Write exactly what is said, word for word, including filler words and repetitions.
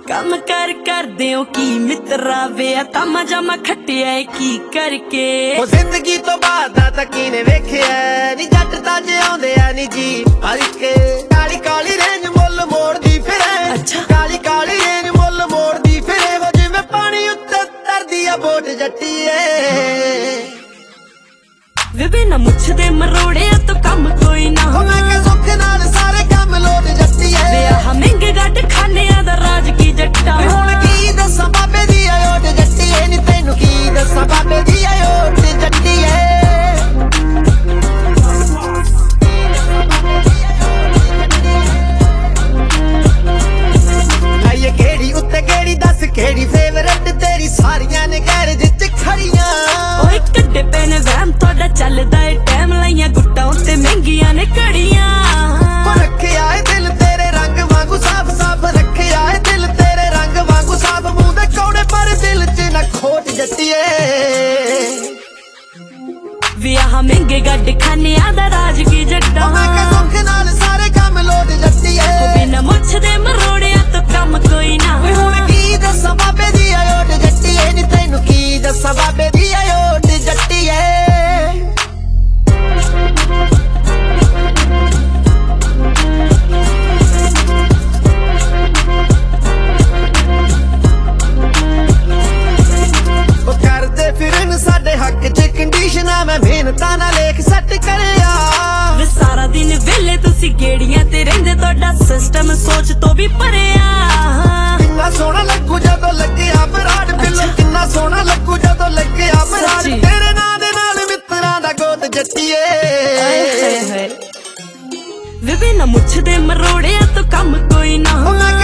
ਕੰਮ ਕਰ ਕਰਦੇ ਹੋ ਕੀ ਮਿੱਤਰਾ ਵੇ ਤਾਮਾ ਜਾਮਾ ਖੱਟਿਆ ਕੀ ਕਰਕੇ ਉਹ ਜ਼ਿੰਦਗੀ ਤੋਂ ਬਾਅਦ ਆ ਤਾਂ ਕਿਨੇ ਵੇਖਿਆ ਨੀ ਜੱਟ ਤਾਂ ਜਿਉਂਦੇ ਆ ਨੀ ਜੀ ਭਰ ਕੇ ਕਾਲੀ ਕਾਲੀ ਰੇਂਜ ਮੁੱਲ ਮੋੜਦੀ ਫਿਰੇ ਅੱਛਾ ਕਾਲੀ ਕਾਲੀ ਰੇਂਜ ਮੁੱਲ ਮੋੜਦੀ ਫਿਰੇ ਹੋ ਜਿਵੇਂ ਪਾਣੀ ਉੱਤੇ ਤਰਦੀ ਆ ਬੋਟ ਜੱਟੀਏ ਵੇ ਬਿਨਾ ਮੁੱਛ ਦੇ ਮਰੋੜਿਆ ਤੋਂ ਕੰਮ ਕੋਈ ਨਾ ਹੋ ਮੈਂ ਕਿ ਸੁੱਖ ਨਾਲ ਸਾਰੇ ਕੰਮ ਲੋਟ ਜੱਟੀਏ ਵੇ ਆਹ ਮਹਿੰਗੇ ਗੱਡ ਖਾਨਿਆਂ ਦਾ ਰਾਜ ਕੀ ਜੱਟਾ ਵੇ ਹੁਣ ਕੀ ਦੱਸਾਂ ਬਾਬੇ ਦੀ ਆਇਓਟ ਜੱਟੀਏ ਨੀ ਤੈਨੂੰ ਕੀ ਦੱਸਾਂ ਬਾਬੇ ਦੀ ਆਇਓਟ ਜੱਟੀਏ ਆਈਏ ਕਿਹੜੀ ਉੱਤੇ ਕਿਹੜੀ ਦੱਸ ਕਿਹੜੀ ਫੇਵਰਟ ਤੇਰੀ ਸਾਰੀਆਂ ਨੇ ਗੈਰੇਜ ਚ ਖੜੀਆਂ ਓਏ ਕੱਡੇ ਪੈਨ ਵਹਿਮ ਤੁਹਾਡਾ ਚੱਲਦਾ ਏ ਟਾਈਮ ਲਾਈਆਂ ਗੁੱਟਾਂ ਉੱਤੇ ਮਹਿੰਗੀਆਂ ਨੇ ਘੜੀਆਂ ਉਹ ਰੱਖਿਆ ਏ ਦਿਲ ਤੇਰੇ ਰੰਗ ਵਾਂਗੂ ਸਾਫ ਸਾਫ ਰੱਖਿਆ ਏ ਦਿਲ ਤੇਰੇ ਰੰਗ ਵਾਂਗੂ ਸਾਫ ਮੂੰਹ ਦੇ ਕੌੜੇ ਪਰ ਦਿਲ ਚ ਨਾ ਖੋਟ ਜੱਟੀਏ ਵੇ ਆਹ ਮਹਿੰਗੇ ਗੱਡ ਖਾਨਿਆਂ ਦਾ ਰਾਜ ਕੀ ਜੱਟਾ ਉਹ ਮੈਂ ਕਿ ਸੁੱਖ ਨਾਲ ਸਾਰੇ ਕੰਮ ਲੋਟ ਜੱਟੀਏ ਬਿਨਾ ਮੁੱਛ ਦੇ ਮਰੋੜਿਆ ਤੋਂ ਕੰਮ ਕੋਈ ਨਾ ਵੇ ਹੁਣ ਕੀ ਦੱਸਾਂ ਬਾਬੇ ਦੀ ਆਇਓਟ ਜੱਟੀਏ ਨੀ ਤੈਨੂੰ ਕੀ ਦੱਸਾਂ ਬਾਬੇ ਦੀ ਆਇਓਟ ਜੱਟੀਏ ਸਾਡੇ ਹੱਕ ਚ ਕੰਡੀਸ਼ਨਾਂ ਮੈਂ ਮਿਹਨਤਾਂ ਨਾਲ ਲੇਖ ਸੱਟ ਕਰਿਆ ਵੇ ਸਾਰਾ ਦਿਨ ਵੇਲੇ ਤੁਸੀਂ ਗੇੜੀਆਂ ਤੇ ਰਹਿੰਦੇ ਤੁਹਾਡਾ ਸਿਸਟਮ ਸੋਚ ਤੋਂ ਵੀ ਪਰਿਆ ਕਿੰਨਾ ਸੋਹਣਾ ਲੱਗੂ ਜਦੋਂ ਲੱਗਿਆ ਬਰਾੜ ਬਿੱਲੋ ਕਿੰਨਾ ਸੋਹਣਾ ਲੱਗੂ ਜਦੋਂ ਲੱਗਿਆ ਬਰਾੜ ਤੇਰੇ ਨਾਂ ਦੇ ਨਾਲ ਮਿੱਤਰਾਂ ਦਾ ਗੋਤ ਜੱਟੀਏ ਵੇ ਬਿਨਾ ਮੁੱਛ ਦੇ ਮਰੋੜਿਆ ਤੋਂ ਕੰਮ ਕੋਈ ਨਾ